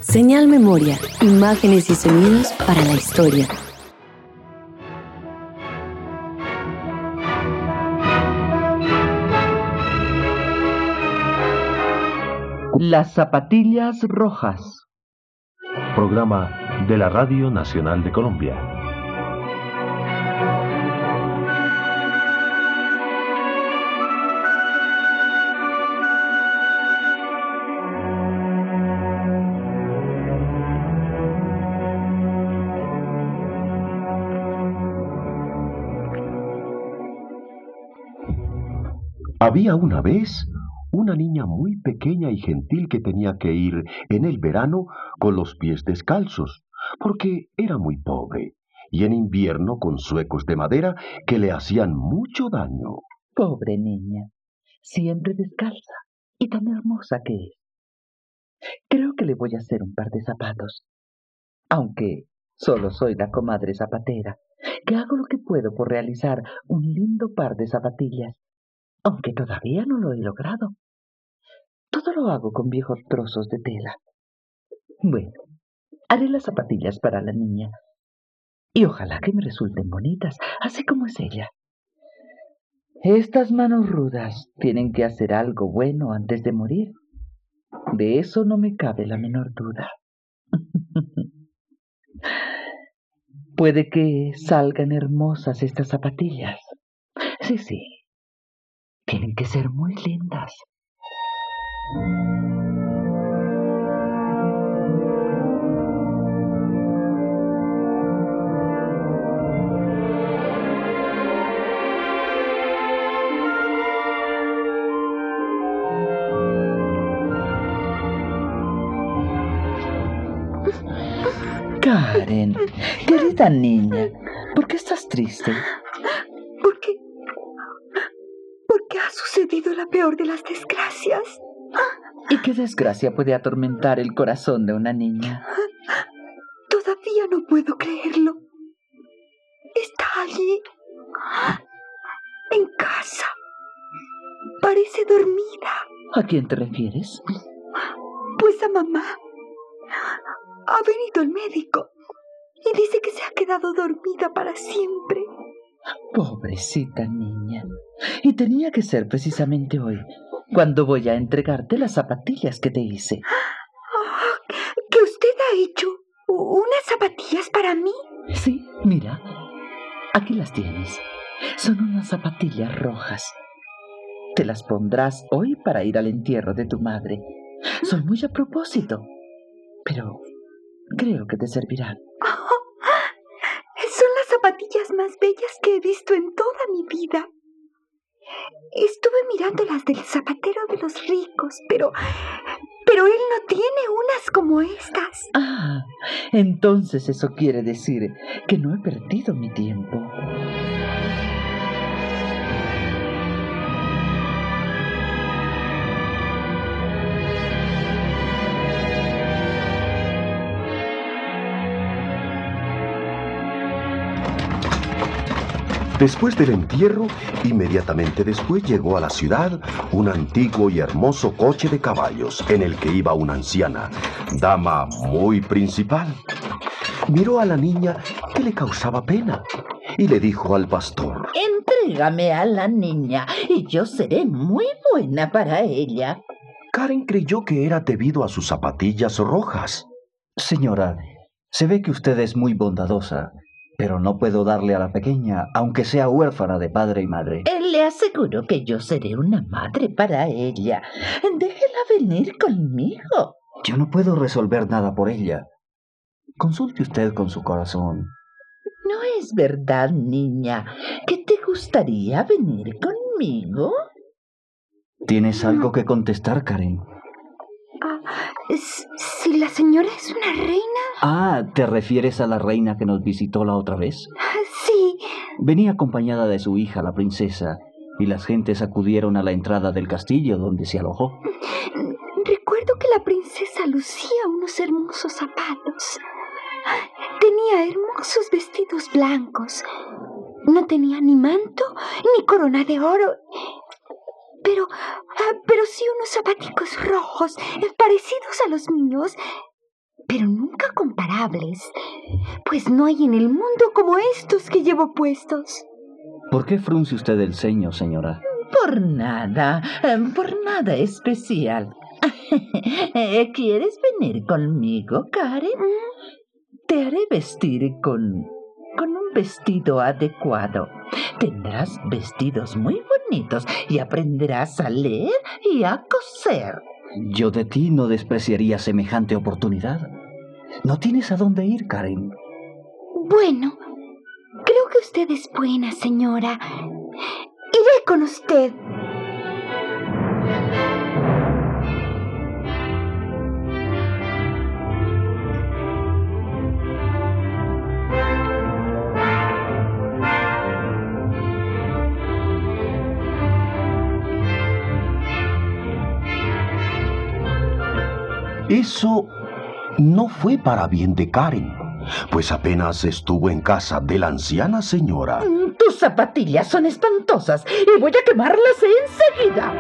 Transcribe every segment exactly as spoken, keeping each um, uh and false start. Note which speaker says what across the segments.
Speaker 1: Señal Memoria, imágenes y sonidos para la historia.
Speaker 2: Las zapatillas rojas.
Speaker 3: Programa de la Radio Nacional de Colombia. Había una vez una niña muy pequeña y gentil que tenía que ir en el verano con los pies descalzos, porque era muy pobre, y en invierno con zuecos de madera que le hacían mucho daño.
Speaker 2: Pobre niña, siempre descalza y tan hermosa que es. Creo que le voy a hacer un par de zapatos, aunque solo soy la comadre zapatera, que hago lo que puedo por realizar un lindo par de zapatillas, aunque todavía no lo he logrado. Todo lo hago con viejos trozos de tela. Bueno, haré las zapatillas para la niña, y ojalá que me resulten bonitas, así como es ella. Estas manos rudas tienen que hacer algo bueno antes de morir. De eso no me cabe la menor duda. Puede que salgan hermosas estas zapatillas. Sí, sí. Tienen que ser muy lindas. Karen, querida niña, ¿por qué estás triste?
Speaker 4: Porque... porque ha sucedido la peor de las desgracias.
Speaker 2: ¿Y qué desgracia puede atormentar el corazón de una niña?
Speaker 4: Todavía no puedo creerlo. Está allí, en casa. Parece dormida.
Speaker 2: ¿A quién te refieres?
Speaker 4: Pues a mamá. Ha venido el médico y dice que se ha quedado dormida para siempre.
Speaker 2: Pobrecita niña. Y tenía que ser precisamente hoy, cuando voy a entregarte las zapatillas que te hice.
Speaker 4: Oh, ¿que usted ha hecho unas zapatillas para mí?
Speaker 2: Sí, mira, aquí las tienes. Son unas zapatillas rojas. Te las pondrás hoy para ir al entierro de tu madre. Son muy a propósito, pero creo que te servirán.
Speaker 4: Oh, son las zapatillas más bellas que he visto en toda mi vida. Estuve mirando las del zapatero de los ricos, pero... pero él no tiene unas como estas.
Speaker 2: Ah, entonces eso quiere decir que no he perdido mi tiempo.
Speaker 3: Después del entierro, inmediatamente después llegó a la ciudad un antiguo y hermoso coche de caballos en el que iba una anciana, dama muy principal. Miró a la niña que le causaba pena y le dijo al pastor:
Speaker 5: Entrégame a la niña y yo seré muy buena para ella.
Speaker 3: Karen creyó que era debido a sus zapatillas rojas.
Speaker 6: Señora, se ve que usted es muy bondadosa, pero no puedo darle a la pequeña, aunque sea huérfana de padre y madre.
Speaker 5: Le aseguro que yo seré una madre para ella. Déjela venir conmigo.
Speaker 6: Yo no puedo resolver nada por ella. Consulte usted con su corazón.
Speaker 5: ¿No es verdad, niña, que te gustaría venir conmigo?
Speaker 6: ¿Tienes algo que contestar, Karen?
Speaker 4: Ah, si la señora es una reina...
Speaker 6: Ah, ¿te refieres a la reina que nos visitó la otra vez?
Speaker 4: Sí.
Speaker 6: Venía acompañada de su hija, la princesa, y las gentes acudieron a la entrada del castillo donde se alojó.
Speaker 4: Recuerdo que la princesa lucía unos hermosos zapatos. Tenía hermosos vestidos blancos. No tenía ni manto ni corona de oro. Pero, pero sí unos zapaticos rojos, parecidos a los míos, pero nunca comparables, pues no hay en el mundo como estos que llevo puestos.
Speaker 6: ¿Por qué frunce usted el ceño, señora?
Speaker 5: Por nada, eh, por nada especial. Eh, ¿Quieres venir conmigo, Karen? Te haré vestir con, con un vestido adecuado. Tendrás vestidos muy bonitos y aprenderás a leer y a coser.
Speaker 6: Yo de ti no despreciaría semejante oportunidad. No tienes a dónde ir, Karen.
Speaker 4: Bueno, creo que usted es buena, señora. Iré con usted.
Speaker 3: Eso no fue para bien de Karen, pues apenas estuvo en casa de la anciana señora.
Speaker 5: Tus zapatillas son espantosas y voy a quemarlas enseguida.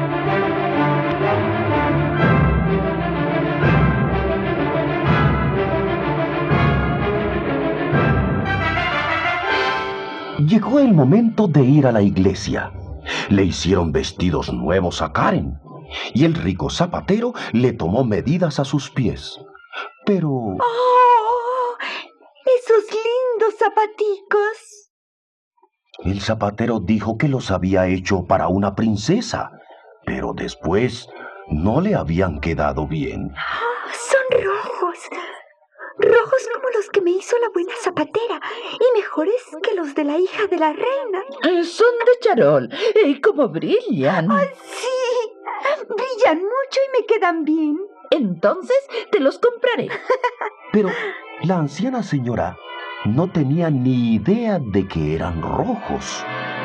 Speaker 3: Llegó el momento de ir a la iglesia. Le hicieron vestidos nuevos a Karen, y el rico zapatero le tomó medidas a sus pies. Pero...
Speaker 4: ¡Oh! ¡Esos lindos zapaticos!
Speaker 3: El zapatero dijo que los había hecho para una princesa, pero después no le habían quedado bien.
Speaker 4: Oh, son rojos. Rojos como los que me hizo la buena zapatera, y mejores que los de la hija de la reina.
Speaker 5: Eh, son de charol. ¿Y cómo brillan?
Speaker 4: ¡Oh, sí! Brillan mucho y me quedan bien.
Speaker 5: Entonces te los compraré.
Speaker 3: Pero la anciana señora no tenía ni idea de que eran rojos.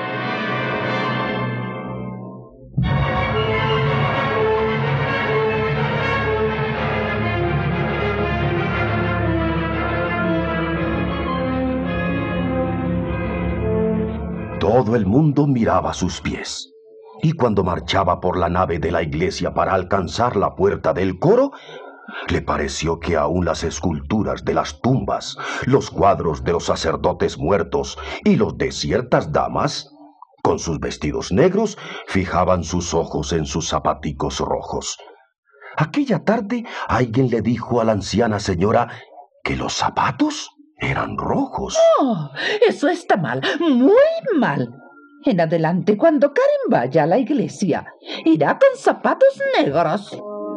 Speaker 3: Todo el mundo miraba sus pies. Y cuando marchaba por la nave de la iglesia para alcanzar la puerta del coro, le pareció que aún las esculturas de las tumbas, los cuadros de los sacerdotes muertos y los de ciertas damas, con sus vestidos negros, fijaban sus ojos en sus zapaticos rojos. Aquella tarde alguien le dijo a la anciana señora que los zapatos eran rojos.
Speaker 5: Oh, eso está mal, muy mal. En adelante, cuando Karen vaya a la iglesia, irá con zapatos negros.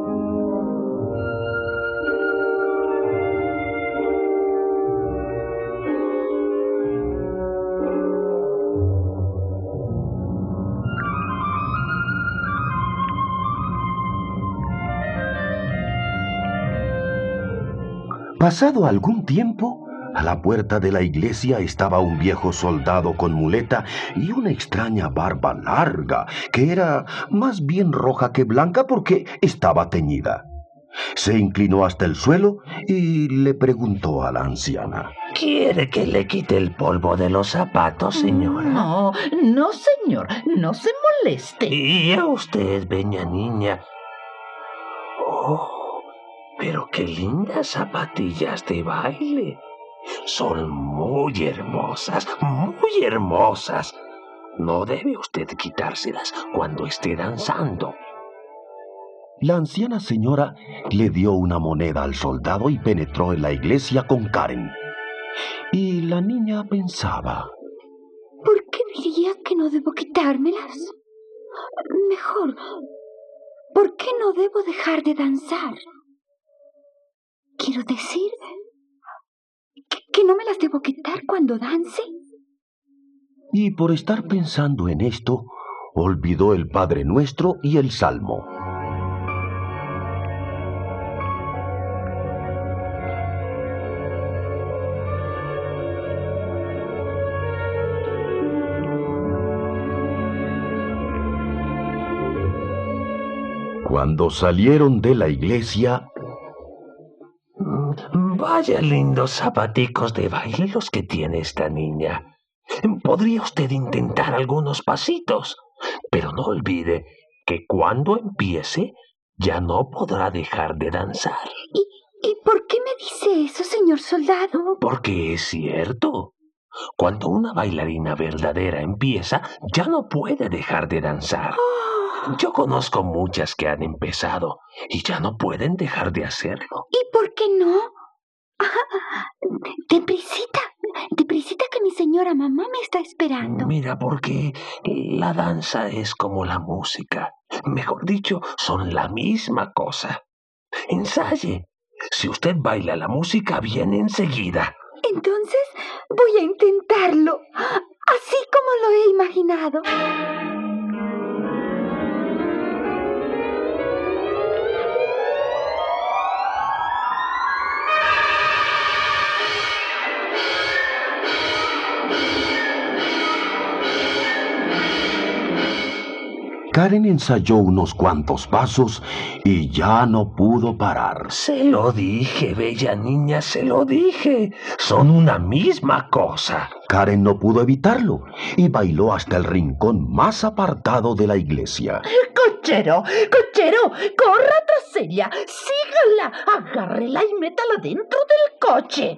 Speaker 3: Pasado algún tiempo, a la puerta de la iglesia estaba un viejo soldado con muleta y una extraña barba larga, que era más bien roja que blanca porque estaba teñida. Se inclinó hasta el suelo y le preguntó a la anciana:
Speaker 7: ¿Quiere que le quite el polvo de los zapatos, señora?
Speaker 5: No, no, señor, no se moleste.
Speaker 7: Y a usted, bella niña. Oh, pero qué lindas zapatillas de baile. Son muy hermosas, muy hermosas. No debe usted quitárselas cuando esté danzando.
Speaker 3: La anciana señora le dio una moneda al soldado y penetró en la iglesia con Karen. Y la niña pensaba:
Speaker 4: ¿Por qué diría que no debo quitármelas? Mejor, ¿por qué no debo dejar de danzar? Quiero decir que, que no me las debo quitar cuando dance.
Speaker 3: Y por estar pensando en esto, olvidó el Padre Nuestro y el Salmo. Cuando salieron de la iglesia...
Speaker 7: Vaya lindos zapaticos de baile los que tiene esta niña. Podría usted intentar algunos pasitos, pero no olvide que cuando empiece ya no podrá dejar de danzar.
Speaker 4: ¿Y, y por qué me dice eso, señor soldado?
Speaker 7: Porque es cierto. Cuando una bailarina verdadera empieza, ya no puede dejar de danzar.
Speaker 4: Oh.
Speaker 7: Yo conozco muchas que han empezado y ya no pueden dejar de hacerlo.
Speaker 4: ¿Y por qué no? Ah, deprisita, deprisita que mi señora mamá me está esperando.
Speaker 7: Mira, porque la danza es como la música. Mejor dicho, son la misma cosa. Ensaye. Si usted baila la música, viene enseguida.
Speaker 4: Entonces voy a intentarlo, así como lo he imaginado.
Speaker 3: Karen ensayó unos cuantos pasos y ya no pudo parar.
Speaker 7: Se lo dije, bella niña, se lo dije. Son una misma cosa.
Speaker 3: Karen no pudo evitarlo y bailó hasta el rincón más apartado de la iglesia.
Speaker 5: ¡Cochero! ¡Cochero! ¡Corra tras ella! ¡Sígala! ¡Agárrela y métala dentro del coche!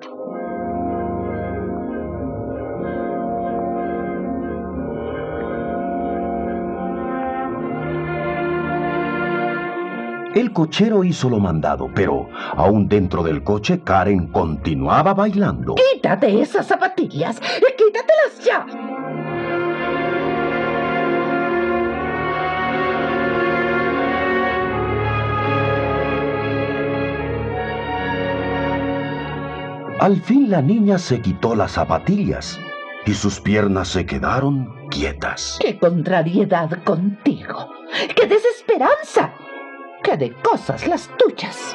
Speaker 3: El cochero hizo lo mandado, pero aún dentro del coche, Karen continuaba bailando.
Speaker 5: ¡Quítate esas zapatillas! ¡Quítatelas ya!
Speaker 3: Al fin la niña se quitó las zapatillas y sus piernas se quedaron quietas.
Speaker 5: ¡Qué contrariedad contigo! ¡Qué desesperanza! ¡Qué de cosas las tuyas!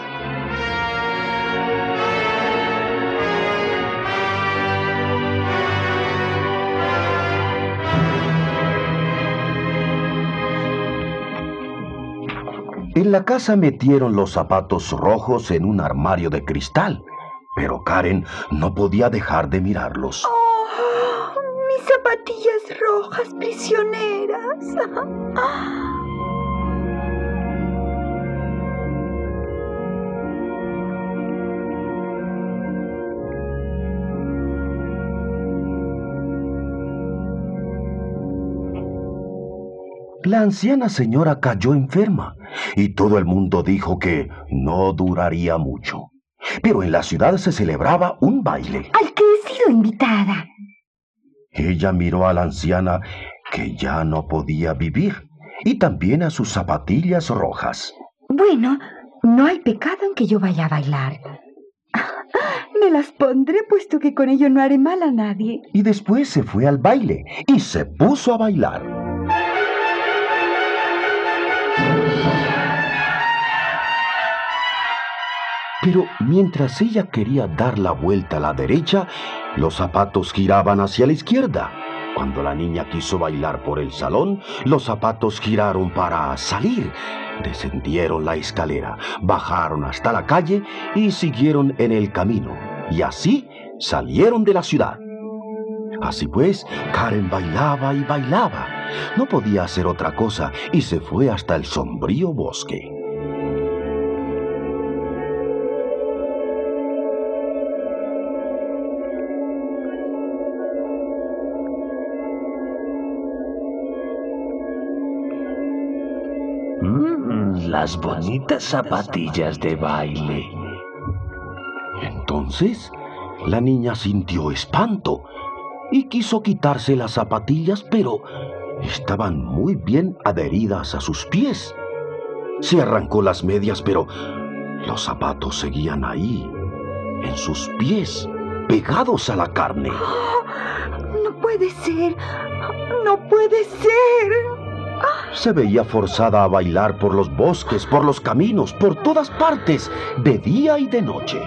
Speaker 3: En la casa metieron los zapatos rojos en un armario de cristal, pero Karen no podía dejar de mirarlos.
Speaker 4: ¡Oh! Mis zapatillas rojas prisioneras.
Speaker 3: La anciana señora cayó enferma y todo el mundo dijo que no duraría mucho. Pero en la ciudad se celebraba un baile.
Speaker 4: Al que he sido invitada.
Speaker 3: Ella miró a la anciana que ya no podía vivir y también a sus zapatillas rojas.
Speaker 4: Bueno, no hay pecado en que yo vaya a bailar. Me las pondré puesto que con ello no haré mal a nadie.
Speaker 3: Y después se fue al baile y se puso a bailar. Pero mientras ella quería dar la vuelta a la derecha, los zapatos giraban hacia la izquierda. Cuando la niña quiso bailar por el salón, los zapatos giraron para salir. Descendieron la escalera, bajaron hasta la calle y siguieron en el camino. Y así salieron de la ciudad. Así pues, Karen bailaba y bailaba. No podía hacer otra cosa y se fue hasta el sombrío bosque.
Speaker 7: Mm, las bonitas zapatillas de baile.
Speaker 3: Entonces, la niña sintió espanto y quiso quitarse las zapatillas, pero estaban muy bien adheridas a sus pies. Se arrancó las medias, pero los zapatos seguían ahí, en sus pies, pegados a la carne.
Speaker 4: Oh, no puede ser, no puede ser.
Speaker 3: Se veía forzada a bailar por los bosques, por los caminos, por todas partes, de día y de noche.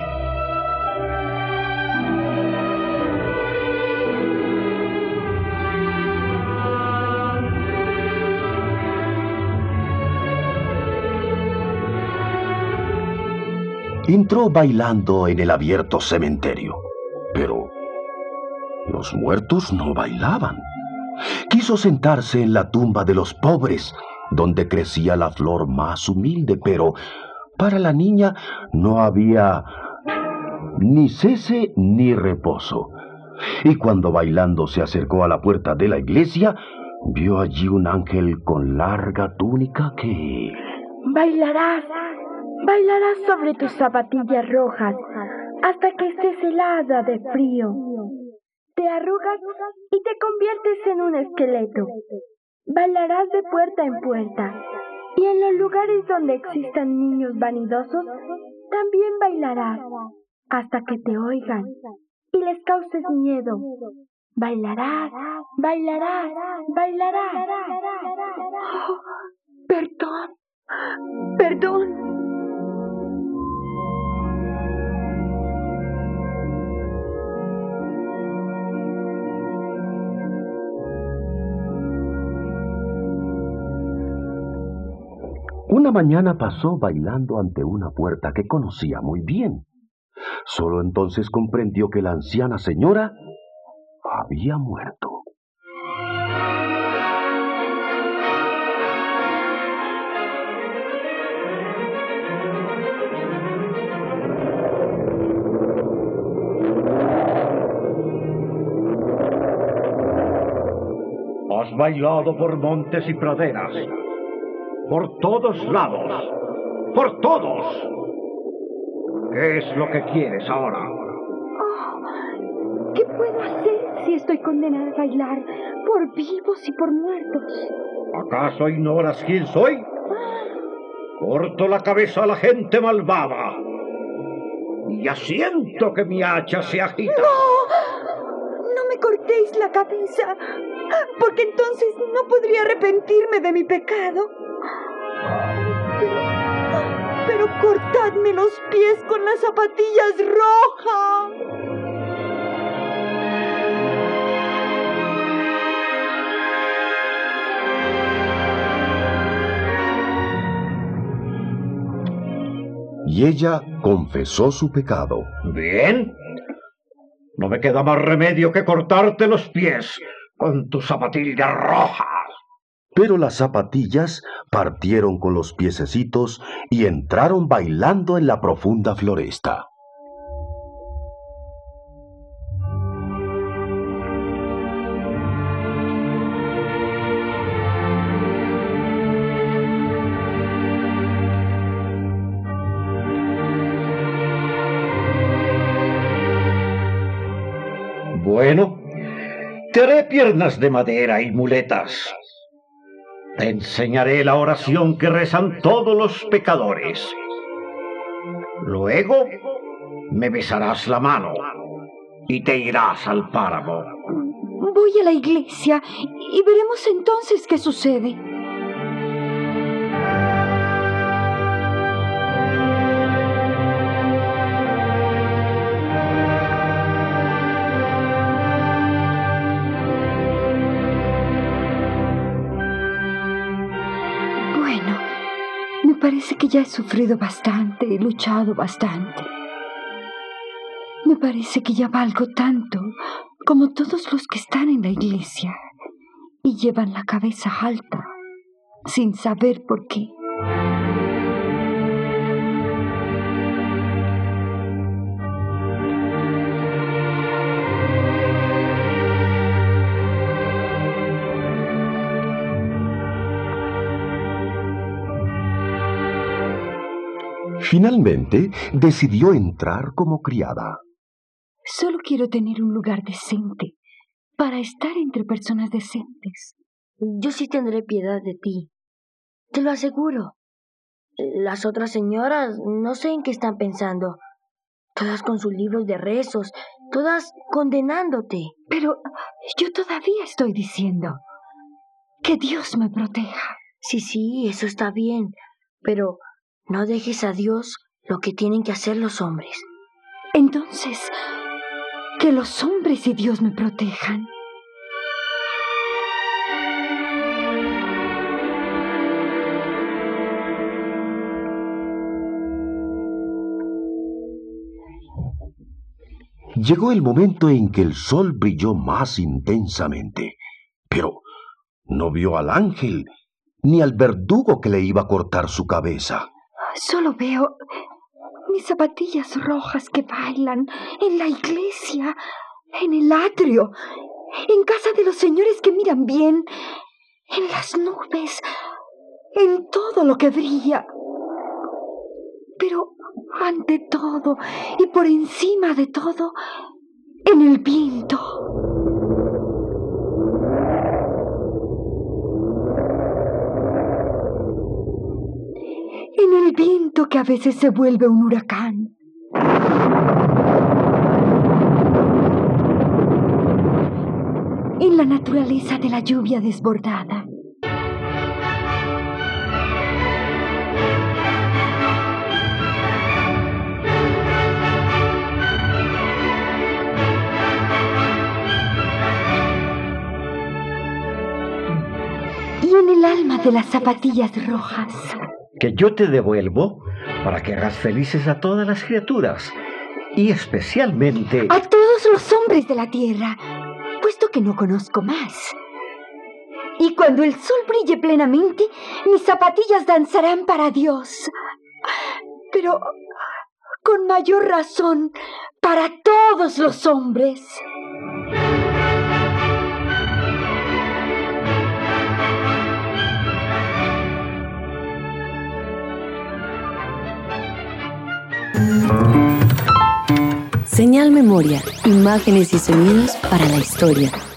Speaker 3: Entró bailando en el abierto cementerio, pero los muertos no bailaban. Quiso sentarse en la tumba de los pobres, donde crecía la flor más humilde, pero para la niña no había ni cese ni reposo. Y cuando bailando se acercó a la puerta de la iglesia, vio allí un ángel con larga túnica que...
Speaker 8: Bailarás, bailarás sobre tus zapatillas rojas hasta que estés helada de frío. Te arrugas y te conviertes en un esqueleto. Bailarás de puerta en puerta, y en los lugares donde existan niños vanidosos, también bailarás hasta que te oigan y les causes miedo. Bailarás, bailarás, bailarás.
Speaker 4: Oh, perdón, perdón.
Speaker 3: Una mañana pasó bailando ante una puerta que conocía muy bien. Solo entonces comprendió que la anciana señora había muerto.
Speaker 9: Has bailado por montes y praderas, por todos lados, por todos. ¿Qué es lo que quieres ahora?
Speaker 8: Oh, ¿qué puedo hacer si estoy condenada a bailar por vivos y por muertos?
Speaker 9: ¿Acaso ignoras quién soy? Corto la cabeza a la gente malvada. Y ya siento que mi hacha se agita.
Speaker 8: ¡No! No me cortéis la cabeza, porque entonces no podría arrepentirme de mi pecado. Pero cortadme los pies con las zapatillas rojas.
Speaker 3: Y ella confesó su pecado.
Speaker 9: Bien. No me queda más remedio que cortarte los pies con tus zapatillas rojas.
Speaker 3: Pero las zapatillas partieron con los piececitos y entraron bailando en la profunda floresta.
Speaker 9: Bueno, te haré piernas de madera y muletas. Te enseñaré la oración que rezan todos los pecadores. Luego me besarás la mano y te irás al páramo.
Speaker 4: Voy a la iglesia y veremos entonces qué sucede. Me parece que ya he sufrido bastante, he luchado bastante. Me parece que ya valgo tanto como todos los que están en la iglesia y llevan la cabeza alta, sin saber por qué.
Speaker 3: Finalmente, decidió entrar como criada.
Speaker 4: Solo quiero tener un lugar decente para estar entre personas decentes.
Speaker 10: Yo sí tendré piedad de ti. Te lo aseguro. Las otras señoras no sé en qué están pensando. Todas con sus libros de rezos, todas condenándote.
Speaker 4: Pero yo todavía estoy diciendo que Dios me proteja.
Speaker 10: Sí, sí, eso está bien, pero no dejes a Dios lo que tienen que hacer los hombres.
Speaker 4: Entonces, que los hombres y Dios me protejan.
Speaker 3: Llegó el momento en que el sol brilló más intensamente, pero no vio al ángel ni al verdugo que le iba a cortar su cabeza.
Speaker 4: Solo veo, mis zapatillas rojas que bailan en la iglesia, en el atrio, en casa de los señores que miran bien, en las nubes, en todo lo que brilla. Pero ante todo y por encima de todo, en el viento. En el viento que a veces se vuelve un huracán. En la naturaleza de la lluvia desbordada. Y en el alma de las zapatillas rojas.
Speaker 9: Que yo te devuelvo para que hagas felices a todas las criaturas, y especialmente
Speaker 4: a todos los hombres de la tierra, puesto que no conozco más. Y cuando el sol brille plenamente, mis zapatillas danzarán para Dios. Pero con mayor razón, para todos los hombres.
Speaker 1: Señal Memoria, imágenes y sonidos para la historia.